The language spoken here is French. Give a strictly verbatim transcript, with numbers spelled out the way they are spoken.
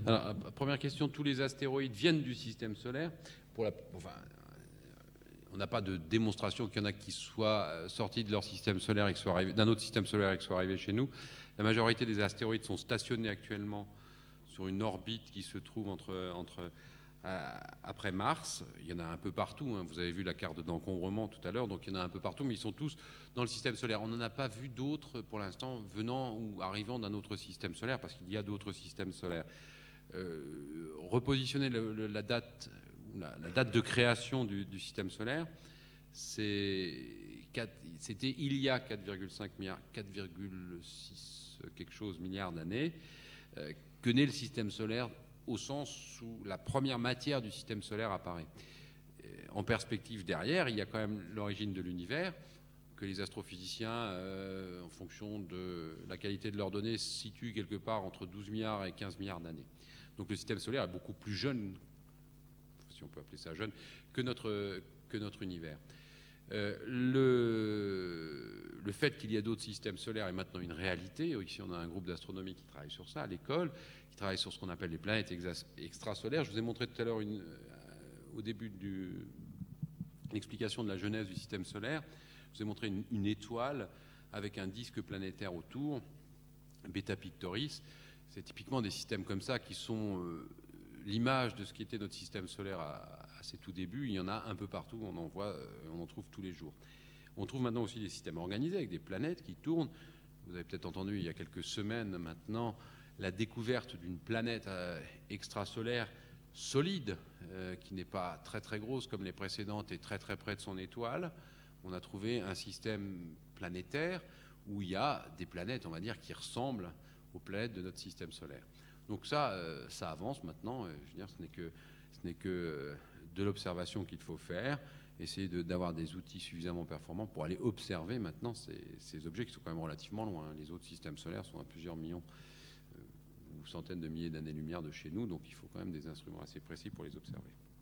Alors, première question, tous les astéroïdes viennent du système solaire. Pour la, enfin, on n'a pas de démonstration qu'il y en a qui soient sortis de leur système solaire et qui soient arrivés d'un autre système solaire et qui soient arrivés chez nous. La majorité des astéroïdes sont stationnés actuellement sur une orbite qui se trouve entre, entre euh, après Mars. Il y en a un peu partout, hein. Vous avez vu la carte d'encombrement tout à l'heure, donc il y en a un peu partout, mais ils sont tous dans le système solaire. On n'en a pas vu d'autres pour l'instant venant ou arrivant d'un autre système solaire, parce qu'il y a d'autres systèmes solaires. Euh, repositionner le, le, la, date, la, la date de création du, du système solaire, c'était il y a quatre virgule cinq milliards, quatre virgule six quelque chose milliards d'années, euh, que naît le système solaire au sens où la première matière du système solaire apparaît. En perspective derrière, il y a quand même l'origine de l'univers, que les astrophysiciens, euh, en fonction de la qualité de leurs données, situent quelque part entre douze milliards et quinze milliards d'années. Donc le système solaire est beaucoup plus jeune, si on peut appeler ça jeune, que notre, que notre univers. Euh, le, le fait qu'il y ait d'autres systèmes solaires est maintenant une réalité. Ici, on a un groupe d'astronomie qui travaille sur ça à l'école, qui travaille sur ce qu'on appelle les planètes extrasolaires. Je vous ai montré tout à l'heure, euh, au début de l'explication de la genèse du système solaire, je vous ai montré une, une étoile avec un disque planétaire autour, Beta Pictoris. C'est typiquement des systèmes comme ça qui sont euh, l'image de ce qui était notre système solaire à, à ses tout débuts. Il y en a un peu partout, on en voit, euh, on en trouve tous les jours. On trouve maintenant aussi des systèmes organisés avec des planètes qui tournent. Vous avez peut-être entendu il y a quelques semaines maintenant la découverte d'une planète euh, extrasolaire solide, euh, qui n'est pas très très grosse comme les précédentes et très très près de son étoile. On a trouvé un système planétaire où il y a des planètes, on va dire, qui ressemblent aux planètes de notre système solaire. Donc ça, euh, ça avance maintenant. Euh, je veux dire, ce n'est que, ce n'est que euh, de l'observation qu'il faut faire, essayer de, d'avoir des outils suffisamment performants pour aller observer maintenant ces, ces objets qui sont quand même relativement loin. Les autres systèmes solaires sont à plusieurs millions euh, ou centaines de milliers d'années-lumière de chez nous, donc il faut quand même des instruments assez précis pour les observer.